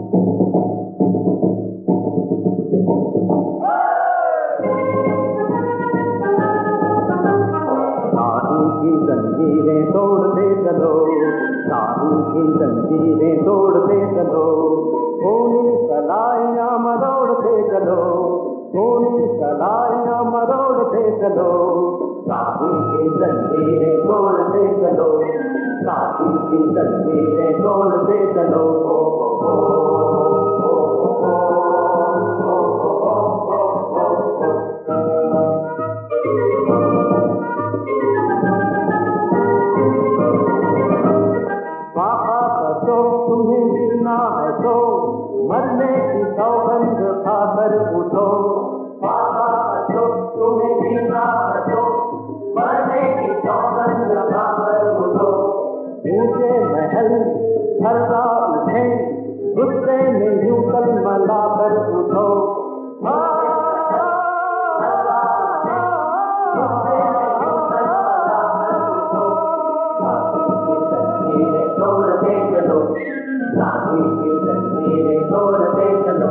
की जंजीरें तोड़ते चलो, शाही की जंजीरें तोड़ते चलो, खूनी कलाइयाँ मरोड़ते चलो, खूनी कलाइयाँ मरोड़ते चलो, शाही की जंजीरें तोड़ते चलो, शाही की जंजीरें तोड़ते चलो। तुम्हें जीना है तो मरने की सौगंध खाकर उठो, बाबा तो तुम्हें जीना है तो मरने की सौगंध खाकर उठो। ऊंचे महल हरदा उठे, गुस्से में यूं कलमला कर उठो, तोड़ते चलो, शाही की जंजीरें तोड़ते चलो।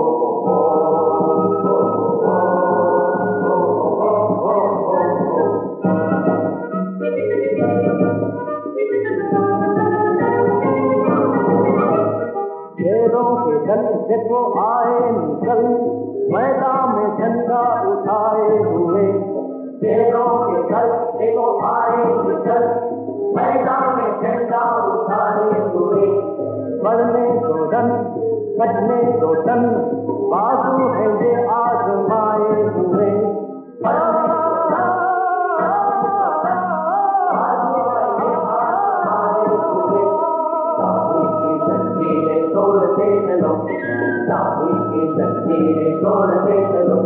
शेरों के दल देखो आए निकल, मैदान में झंडा उठाए हुए, शेरों के दल देखो आए निकल, मैदान में झंडा उठाए हुए, बढ़ने दो रन कटने दो तन, बाजू है ये आजमाए हुए, जंजीरें तोड़ते चलो, शाही की जंजीरें तोड़ते चलो।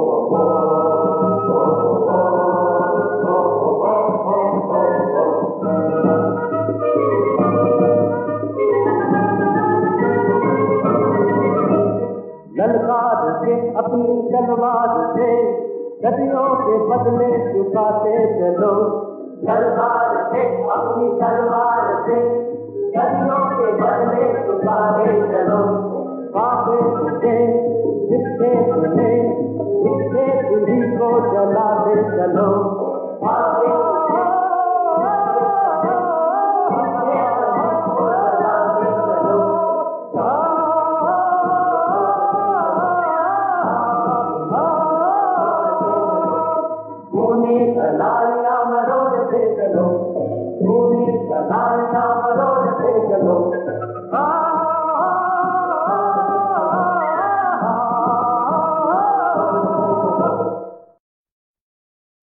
ललकार के अपनी तलवार से सदियों के बदले चुकाते चलो, ललकार के अपनी तलवार से सदियों के बदले चुकाते चलो। पापे तुझे जिससे तुम्हें जिससे तुझी को जलाते चलो, पापे कलाइयाँ मरोड़ते चलो, खूनी कलाइयाँ मरोड़ते चलो।